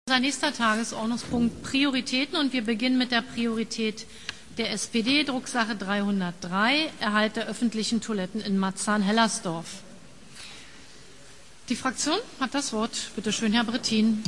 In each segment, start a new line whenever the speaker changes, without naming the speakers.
Unser nächster Tagesordnungspunkt Prioritäten, und wir beginnen mit der Priorität der SPD, Drucksache 303, Erhalt der öffentlichen Toiletten in Marzahn-Hellersdorf. Die Fraktion hat das Wort. Bitte schön, Herr Brittin.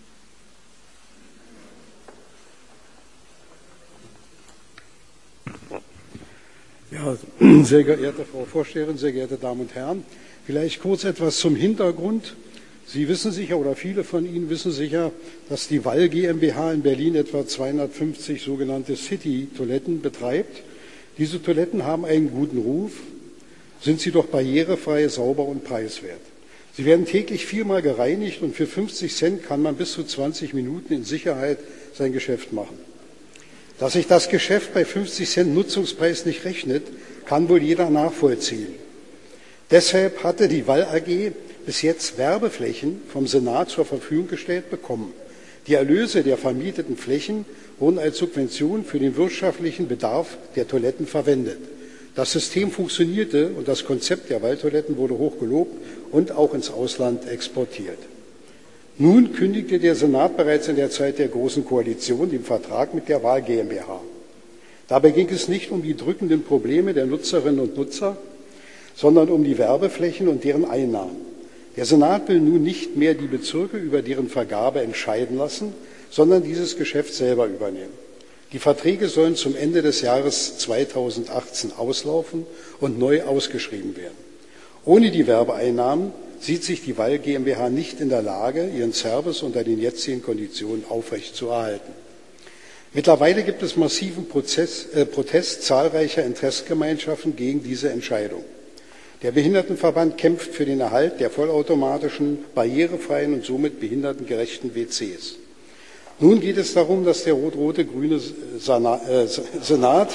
Ja, sehr geehrte Frau Vorsteherin, sehr geehrte Damen und Herren, vielleicht kurz etwas zum Hintergrund. Sie wissen sicher, oder viele von Ihnen wissen sicher, dass die Wall GmbH in Berlin etwa 250 sogenannte City-Toiletten betreibt. Diese Toiletten haben einen guten Ruf, sind sie doch barrierefrei, sauber und preiswert. Sie werden täglich 4-mal gereinigt und für 50 Cent kann man bis zu 20 Minuten in Sicherheit sein Geschäft machen. Dass sich das Geschäft bei 50 Cent Nutzungspreis nicht rechnet, kann wohl jeder nachvollziehen. Deshalb hatte die Wall AG bis jetzt Werbeflächen vom Senat zur Verfügung gestellt bekommen. Die Erlöse der vermieteten Flächen wurden als Subvention für den wirtschaftlichen Bedarf der Toiletten verwendet. Das System funktionierte und das Konzept der Walltoiletten wurde hoch gelobt und auch ins Ausland exportiert. Nun kündigte der Senat bereits in der Zeit der Großen Koalition den Vertrag mit der Wall GmbH. Dabei ging es nicht um die drückenden Probleme der Nutzerinnen und Nutzer, sondern um die Werbeflächen und deren Einnahmen. Der Senat will nun nicht mehr die Bezirke über deren Vergabe entscheiden lassen, sondern dieses Geschäft selber übernehmen. Die Verträge sollen zum Ende des Jahres 2018 auslaufen und neu ausgeschrieben werden. Ohne die Werbeeinnahmen sieht sich die Wall GmbH nicht in der Lage, ihren Service unter den jetzigen Konditionen aufrechtzuerhalten. Mittlerweile gibt es massiven Protest zahlreicher Interessensgemeinschaften gegen diese Entscheidung. Der Behindertenverband kämpft für den Erhalt der vollautomatischen, barrierefreien und somit behindertengerechten WCs. Nun geht es darum, dass der rot-rote-grüne Senat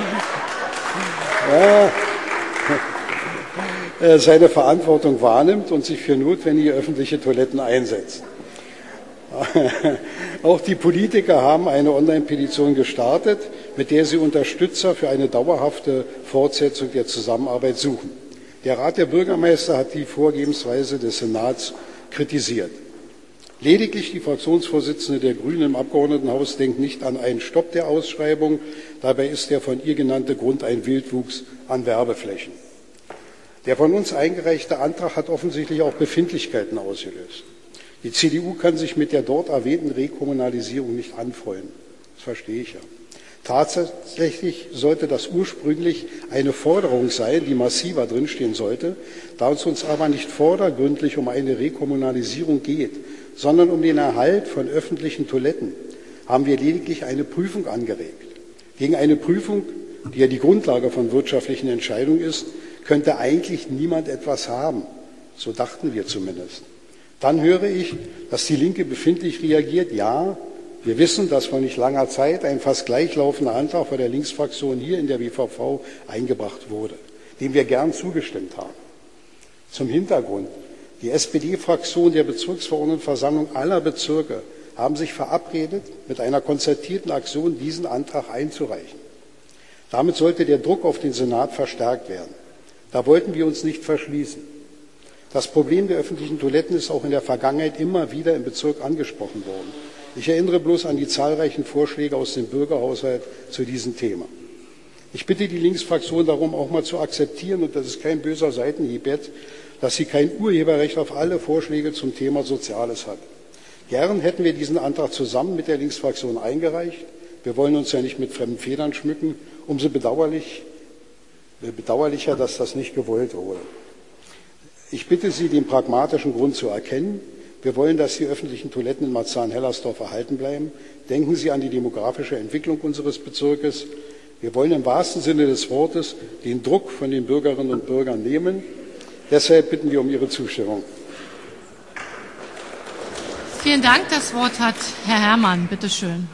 seine Verantwortung wahrnimmt und sich für notwendige öffentliche Toiletten einsetzt. Auch die Politiker haben eine Online-Petition gestartet, mit der sie Unterstützer für eine dauerhafte Fortsetzung der Zusammenarbeit suchen. Der Rat der Bürgermeister hat die Vorgehensweise des Senats kritisiert. Lediglich die Fraktionsvorsitzende der Grünen im Abgeordnetenhaus denkt nicht an einen Stopp der Ausschreibung. Dabei ist der von ihr genannte Grund ein Wildwuchs an Werbeflächen. Der von uns eingereichte Antrag hat offensichtlich auch Befindlichkeiten ausgelöst. Die CDU kann sich mit der dort erwähnten Rekommunalisierung nicht anfreunden. Das verstehe ich ja. Tatsächlich sollte das ursprünglich eine Forderung sein, die massiver drinstehen sollte, da es uns aber nicht vordergründlich um eine Rekommunalisierung geht, sondern um den Erhalt von öffentlichen Toiletten, haben wir lediglich eine Prüfung angeregt. Gegen eine Prüfung, die ja die Grundlage von wirtschaftlichen Entscheidungen ist, könnte eigentlich niemand etwas haben. So dachten wir zumindest. Dann höre ich, dass die Linke befindlich reagiert. Ja, wir wissen, dass vor nicht langer Zeit ein fast gleichlaufender Antrag von der Linksfraktion hier in der WVV eingebracht wurde, dem wir gern zugestimmt haben. Zum Hintergrund. Die SPD-Fraktion der Bezirksverordnetenversammlung aller Bezirke haben sich verabredet, mit einer konzertierten Aktion diesen Antrag einzureichen. Damit sollte der Druck auf den Senat verstärkt werden. Da wollten wir uns nicht verschließen. Das Problem der öffentlichen Toiletten ist auch in der Vergangenheit immer wieder im Bezirk angesprochen worden. Ich erinnere bloß an die zahlreichen Vorschläge aus dem Bürgerhaushalt zu diesem Thema. Ich bitte die Linksfraktion darum, auch mal zu akzeptieren, und das ist kein böser Seitenhieb jetzt, dass sie kein Urheberrecht auf alle Vorschläge zum Thema Soziales hat. Gern hätten wir diesen Antrag zusammen mit der Linksfraktion eingereicht. Wir wollen uns ja nicht mit fremden Federn schmücken. Umso bedauerlicher, dass das nicht gewollt wurde. Ich bitte Sie, den pragmatischen Grund zu erkennen. Wir wollen, dass die öffentlichen Toiletten in Marzahn-Hellersdorf erhalten bleiben. Denken Sie an die demografische Entwicklung unseres Bezirkes. Wir wollen im wahrsten Sinne des Wortes den Druck von den Bürgerinnen und Bürgern nehmen. Deshalb bitten wir um Ihre Zustimmung.
Vielen Dank. Das Wort hat Herr Herrmann. Bitte schön.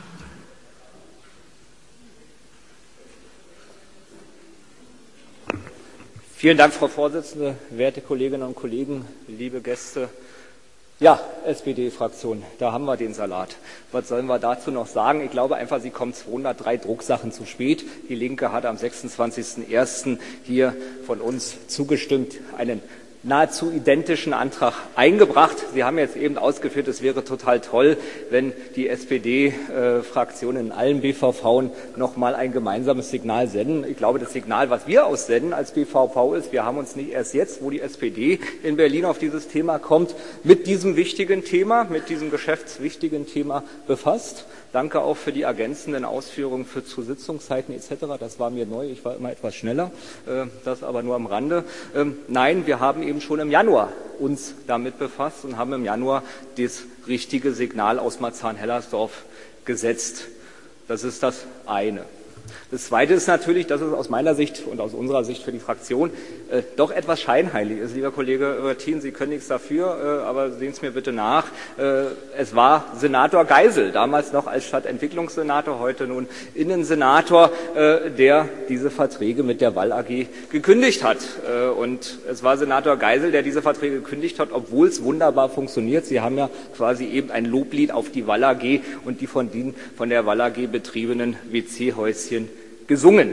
Vielen Dank, Frau Vorsitzende, werte Kolleginnen und Kollegen, liebe Gäste. Ja, SPD-Fraktion, da haben wir den Salat. Was sollen wir dazu noch sagen? Ich glaube einfach, Sie kommen 203 Drucksachen zu spät. Die Linke hat am 26.01. hier von uns zugestimmt, einen nahezu identischen Antrag eingebracht. Sie haben jetzt eben ausgeführt, es wäre total toll, wenn die SPD-Fraktion in allen BVV noch mal ein gemeinsames Signal senden. Ich glaube, das Signal, was wir aussenden als BVV ist, wir haben uns nicht erst jetzt, wo die SPD in Berlin auf dieses Thema kommt, mit diesem wichtigen Thema, mit diesem geschäftswichtigen Thema befasst. Danke auch für die ergänzenden Ausführungen zu Sitzungszeiten etc. Das war mir neu, ich war immer etwas schneller, das aber nur am Rande. Nein, wir haben eben schon im Januar uns damit befasst und haben im Januar das richtige Signal aus Marzahn-Hellersdorf gesetzt. Das ist das eine. Das Zweite ist natürlich, dass es aus meiner Sicht und aus unserer Sicht für die Fraktion doch etwas scheinheilig ist. Lieber Kollege Oertin, Sie können nichts dafür, aber sehen Sie es mir bitte nach. Es war Senator Geisel, damals noch als Stadtentwicklungssenator, heute nun Innensenator, der diese Verträge mit der Wall AG gekündigt hat. Und es war Senator Geisel, der diese Verträge gekündigt hat, obwohl es wunderbar funktioniert. Sie haben ja quasi eben ein Loblied auf die Wall AG und die von der Wall AG betriebenen WC-Häuschen gesungen.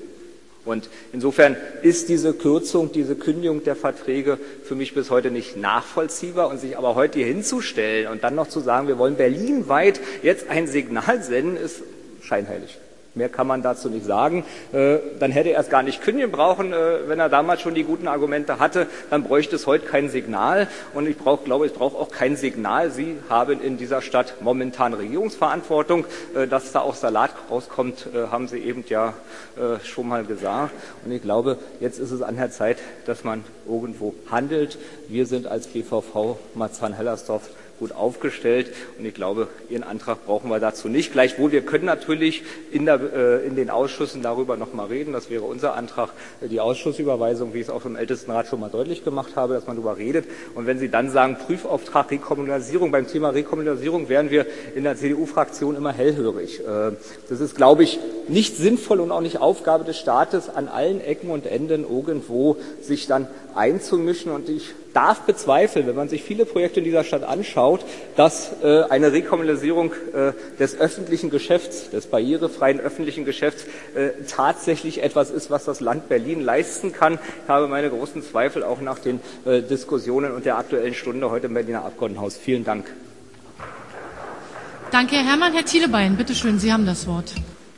Und insofern ist diese Kürzung, diese Kündigung der Verträge für mich bis heute nicht nachvollziehbar. Und sich aber heute hier hinzustellen und dann noch zu sagen, wir wollen berlinweit jetzt ein Signal senden, ist scheinheilig. Mehr kann man dazu nicht sagen. Dann hätte er es gar nicht kündigen brauchen, wenn er damals schon die guten Argumente hatte. Dann bräuchte es heute kein Signal. Und ich brauche auch kein Signal. Sie haben in dieser Stadt momentan Regierungsverantwortung. Dass da auch Salat rauskommt, haben Sie eben ja schon mal gesagt. Und ich glaube, jetzt ist es an der Zeit, dass man irgendwo handelt. Wir sind als BVV Marzahn-Hellersdorf gut aufgestellt und ich glaube, Ihren Antrag brauchen wir dazu nicht. Gleichwohl, wir können natürlich in den Ausschüssen darüber noch mal reden. Das wäre unser Antrag, die Ausschussüberweisung, wie ich es auch im Ältestenrat schon mal deutlich gemacht habe, dass man darüber redet. Und wenn Sie dann sagen, Prüfauftrag Rekommunalisierung, beim Thema Rekommunalisierung wären wir in der CDU-Fraktion immer hellhörig. Das ist, glaube ich, nicht sinnvoll und auch nicht Aufgabe des Staates, an allen Ecken und Enden irgendwo sich dann einzumischen. Und ich darf bezweifeln, wenn man sich viele Projekte in dieser Stadt anschaut, dass eine Rekommunalisierung des öffentlichen Geschäfts, des barrierefreien öffentlichen Geschäfts tatsächlich etwas ist, was das Land Berlin leisten kann. Ich habe meine großen Zweifel auch nach den Diskussionen und der Aktuellen Stunde heute im Berliner Abgeordnetenhaus. Vielen Dank.
Danke, Herr Herrmann. Herr Thielebein, bitte schön, Sie haben das Wort.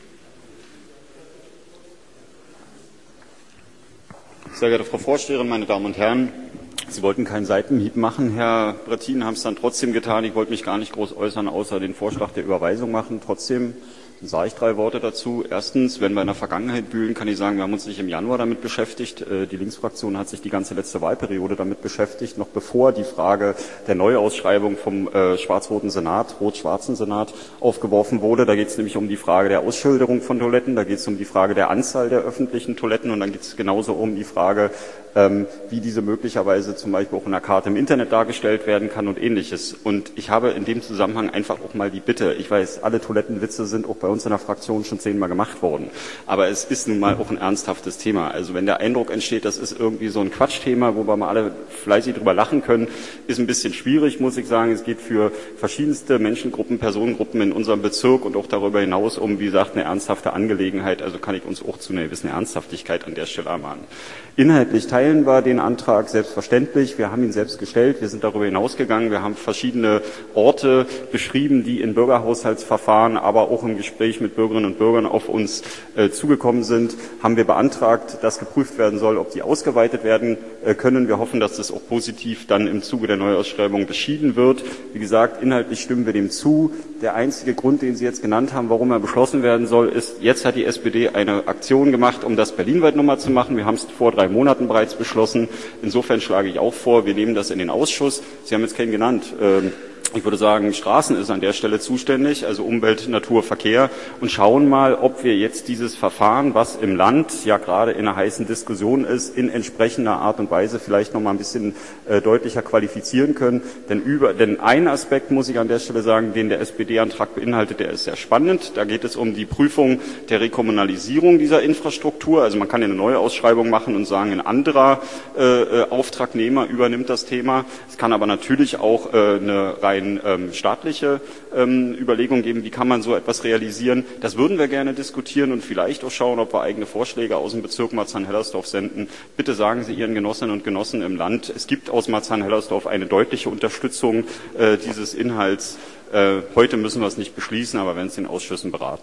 Sehr geehrte Frau Vorsteherin, meine Damen und Herren! Sie wollten keinen Seitenhieb machen, Herr Brettin, haben es dann trotzdem getan. Ich wollte mich gar nicht groß äußern, außer den Vorschlag der Überweisung machen. Trotzdem sage ich 3 Worte dazu. Erstens, wenn wir in der Vergangenheit wühlen, kann ich sagen, wir haben uns nicht im Januar damit beschäftigt. Die Linksfraktion hat sich die ganze letzte Wahlperiode damit beschäftigt, noch bevor die Frage der Neuausschreibung vom schwarz-roten Senat, rot-schwarzen Senat aufgeworfen wurde. Da geht es nämlich um die Frage der Ausschilderung von Toiletten, da geht es um die Frage der Anzahl der öffentlichen Toiletten und dann geht es genauso um die Frage, wie diese möglicherweise zum Beispiel auch in einer Karte im Internet dargestellt werden kann und Ähnliches. Und ich habe in dem Zusammenhang einfach auch mal die Bitte, ich weiß, alle Toilettenwitze sind auch bei uns in der Fraktion schon 10-mal gemacht worden, aber es ist nun mal auch ein ernsthaftes Thema. Also wenn der Eindruck entsteht, das ist irgendwie so ein Quatschthema, wo wir mal alle fleißig drüber lachen können, ist ein bisschen schwierig, muss ich sagen. Es geht für verschiedenste Menschengruppen, Personengruppen in unserem Bezirk und auch darüber hinaus um, wie gesagt, eine ernsthafte Angelegenheit. Also kann ich uns auch zu einer gewissen Ernsthaftigkeit an der Stelle ermahnen. Inhaltlich teilen wir den Antrag selbstverständlich. Wir haben ihn selbst gestellt. Wir sind darüber hinausgegangen. Wir haben verschiedene Orte beschrieben, die in Bürgerhaushaltsverfahren, aber auch im Gespräch mit Bürgerinnen und Bürgern auf uns zugekommen sind. Haben wir beantragt, dass geprüft werden soll, ob die ausgeweitet werden können. Wir hoffen, dass das auch positiv dann im Zuge der Neuausschreibung beschieden wird. Wie gesagt, inhaltlich stimmen wir dem zu. Der einzige Grund, den Sie jetzt genannt haben, warum er beschlossen werden soll, ist, jetzt hat die SPD eine Aktion gemacht, um das berlinweit nochmal zu machen. Wir haben es vor 3 Monaten bereits beschlossen. Insofern schlage ich auch vor, wir nehmen das in den Ausschuss. Sie haben jetzt keinen genannt. Ich würde sagen, Straßen ist an der Stelle zuständig, also Umwelt, Natur, Verkehr, und schauen mal, ob wir jetzt dieses Verfahren, was im Land ja gerade in einer heißen Diskussion ist, in entsprechender Art und Weise vielleicht noch mal ein bisschen deutlicher qualifizieren können. Denn ein Aspekt, muss ich an der Stelle sagen, den der SPD-Antrag beinhaltet, der ist sehr spannend. Da geht es um die Prüfung der Rekommunalisierung dieser Infrastruktur. Also man kann eine neue Ausschreibung machen und sagen, ein anderer Auftragnehmer übernimmt das Thema. Es kann aber natürlich auch eine Reihe rein staatliche Überlegungen geben, wie kann man so etwas realisieren. Das würden wir gerne diskutieren und vielleicht auch schauen, ob wir eigene Vorschläge aus dem Bezirk Marzahn-Hellersdorf senden. Bitte sagen Sie Ihren Genossinnen und Genossen im Land, es gibt aus Marzahn-Hellersdorf eine deutliche Unterstützung dieses Inhalts. Heute müssen wir es nicht beschließen, aber wenn es den Ausschüssen beraten.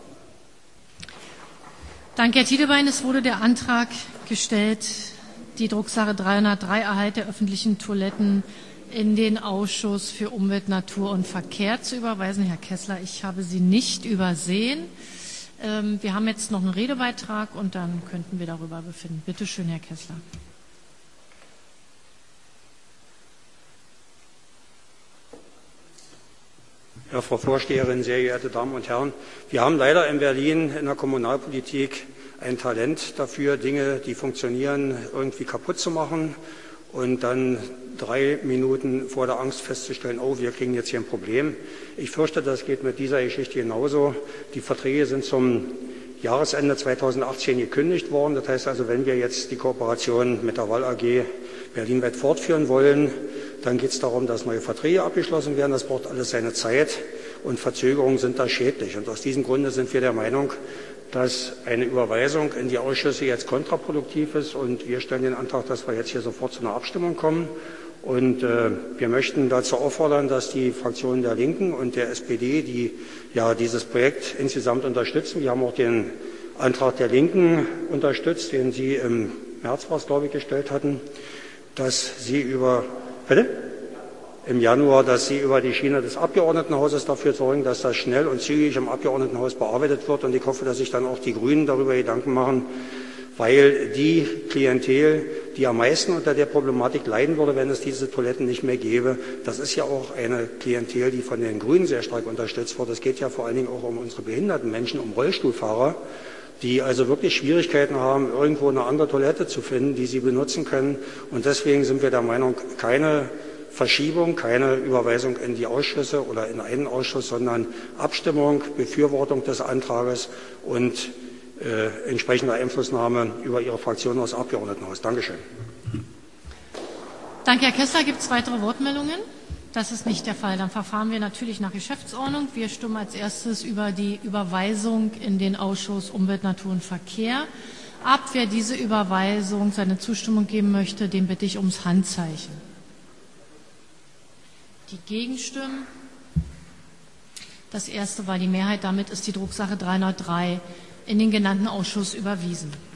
Danke, Herr Tiedebein. Es wurde der Antrag gestellt, die Drucksache 303 Erhalt der öffentlichen Toiletten in den Ausschuss für Umwelt, Natur und Verkehr zu überweisen. Herr Kessler, ich habe Sie nicht übersehen. Wir haben jetzt noch einen Redebeitrag und dann könnten wir darüber befinden. Bitte schön, Herr Kessler.
Ja, Frau Vorsteherin, sehr geehrte Damen und Herren, wir haben leider in Berlin in der Kommunalpolitik ein Talent dafür, Dinge, die funktionieren, irgendwie kaputt zu machen und dann 3 Minuten vor der Angst festzustellen, oh, wir kriegen jetzt hier ein Problem. Ich fürchte, das geht mit dieser Geschichte genauso. Die Verträge sind zum Jahresende 2018 gekündigt worden. Das heißt also, wenn wir jetzt die Kooperation mit der Wall AG berlinweit fortführen wollen, dann geht es darum, dass neue Verträge abgeschlossen werden. Das braucht alles seine Zeit und Verzögerungen sind da schädlich. Und aus diesem Grunde sind wir der Meinung, dass eine Überweisung in die Ausschüsse jetzt kontraproduktiv ist. Und wir stellen den Antrag, dass wir jetzt hier sofort zu einer Abstimmung kommen. Und wir möchten dazu auffordern, dass die Fraktionen der Linken und der SPD, die ja dieses Projekt insgesamt unterstützen, wir haben auch den Antrag der Linken unterstützt, den Sie im März, glaube ich, gestellt hatten, dass Sie im Januar, dass Sie über die Schiene des Abgeordnetenhauses dafür sorgen, dass das schnell und zügig im Abgeordnetenhaus bearbeitet wird. Und ich hoffe, dass sich dann auch die Grünen darüber Gedanken machen, weil die Klientel, die am meisten unter der Problematik leiden würde, wenn es diese Toiletten nicht mehr gäbe, das ist ja auch eine Klientel, die von den Grünen sehr stark unterstützt wird. Es geht ja vor allen Dingen auch um unsere behinderten Menschen, um Rollstuhlfahrer, die also wirklich Schwierigkeiten haben, irgendwo eine andere Toilette zu finden, die sie benutzen können. Und deswegen sind wir der Meinung, keine Verschiebung, keine Überweisung in die Ausschüsse oder in einen Ausschuss, sondern Abstimmung, Befürwortung des Antrages und entsprechende Einflussnahme über Ihre Fraktion aus Abgeordnetenhaus. Dankeschön.
Danke, Herr Kessler. Gibt es weitere Wortmeldungen? Das ist nicht der Fall. Dann verfahren wir natürlich nach Geschäftsordnung. Wir stimmen als erstes über die Überweisung in den Ausschuss Umwelt, Natur und Verkehr ab. Wer diese Überweisung seine Zustimmung geben möchte, den bitte ich ums Handzeichen. Die Gegenstimmen. Das erste war die Mehrheit. Damit ist die Drucksache 303 in den genannten Ausschuss überwiesen.